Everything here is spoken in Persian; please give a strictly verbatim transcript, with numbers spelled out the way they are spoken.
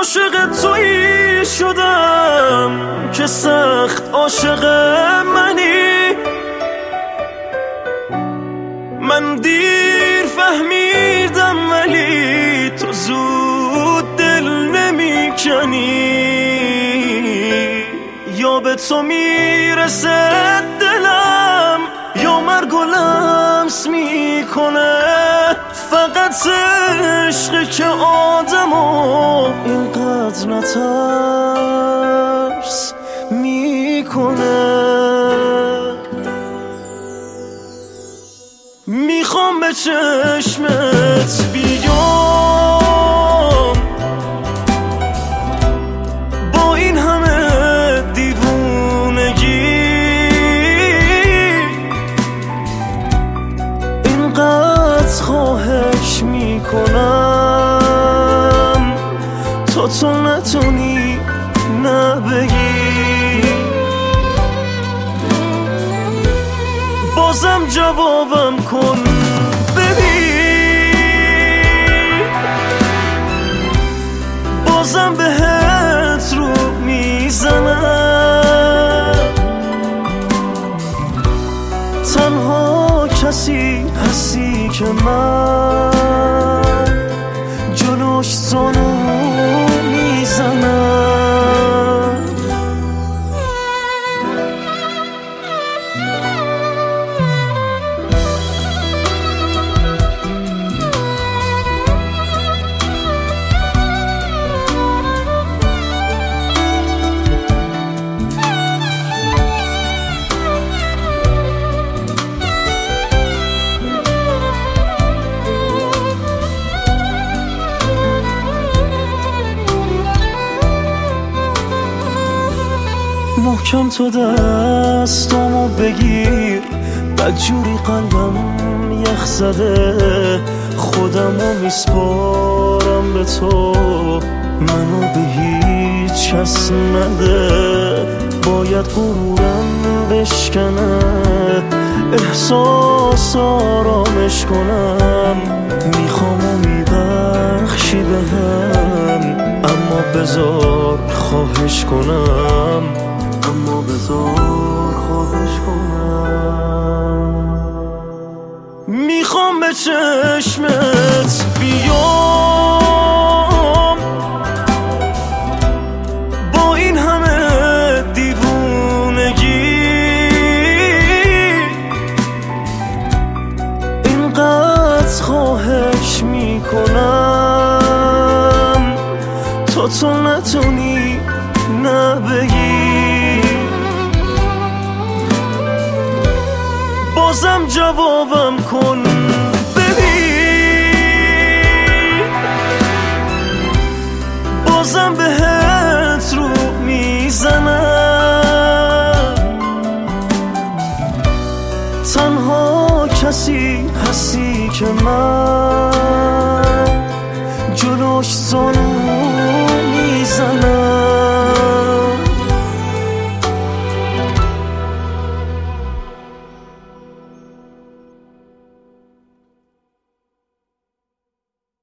عاشق تویی شدم که سخت عاشق منی. من دیر فهمیدم ولی تو زود دل نمی کنی. یا به تو میرسه دلم یا مرگ و لمس میکنه. فقط عشقی که آدمو اینقدر نترس میکنه. میخوام به چشمت بیام با این همه دیوونگی. اینقدر خواهش میکنم تا تو نتونی نبگی. بازم جوابم کن ببین. بازم بهت رو میزنم. تنها کسی هستی که من جلوش زانو میزنم. محکم تو دستامو بگیر، بدجوری قلبم یخ زده. خودمو میسپارم به تو، منو به هیچ کس نده. باید غرورم بشکنه، احساس آرامش کنم. میخوامو میبخشی بهم، اما بذار خواهش کنم. اما بذار خواهش کنم. میخوام به چشمت بیام با این همه دیوونگی. اینقدر خواهش میکنم تا تو نتونی نبگی. بازم جوابم کن ببین. بازم بهت رو میزنم. تنها کسی هستی که من جلوش زانو